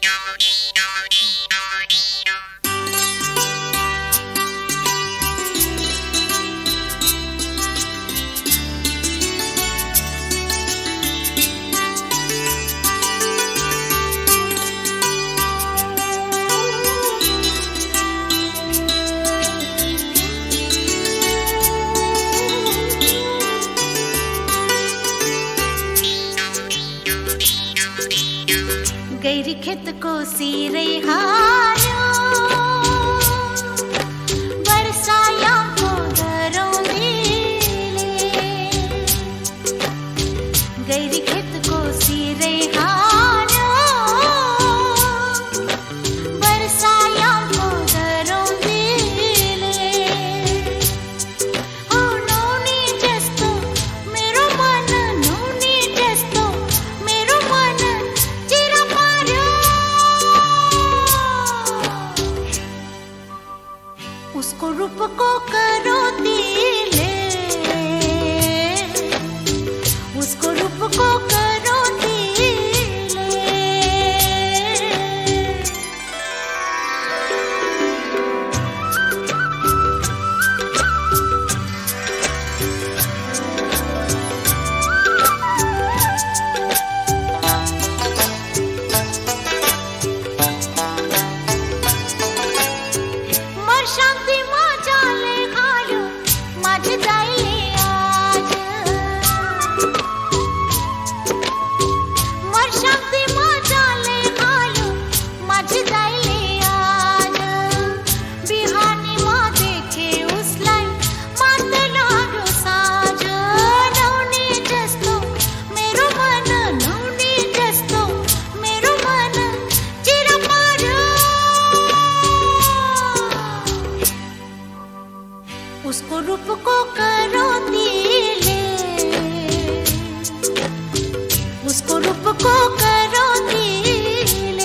गैरी खेत को सीरे हारो बरसाया को दरों दिले गैरी खेत को सीरे हारो बरसाया को दरों दिले ओ नौनी जस्तो मेरो मन नौनी जस्तो मेरो मन उसको रूप को करो दिले उसको रूप को करो दिले मर शांति उसको रूप को करो दिले उसको रूप को करो दिले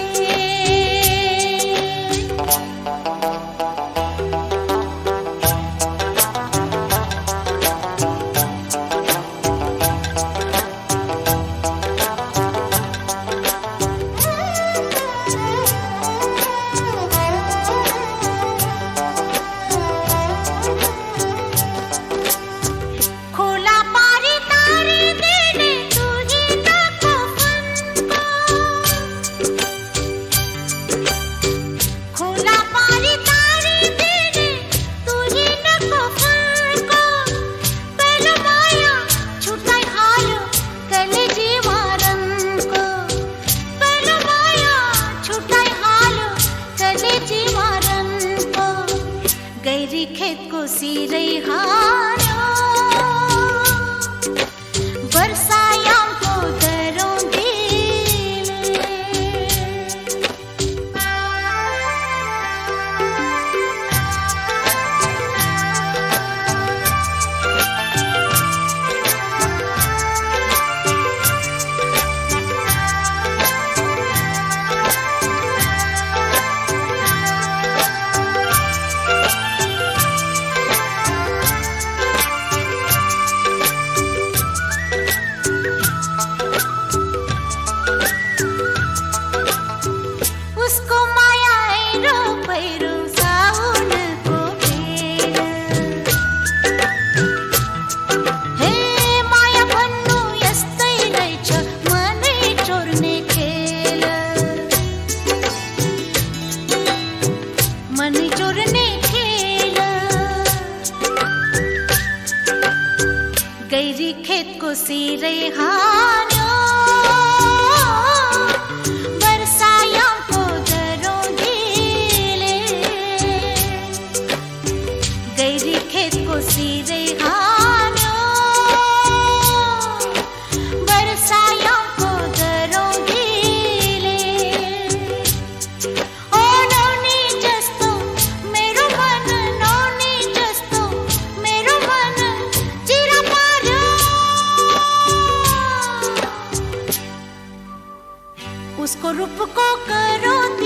गैरी खेत को सीरे हारो बरसाया को दरों दिले गैरी खेत को सीरे हारो बरसाया को दरों दिले गैरी खेत को सीरे हारो बरसाया को दरों दिले ओ नौनी जस्तो मेरो मन नौनी जस्तो मेरो मन चिरा उसको रूप को करो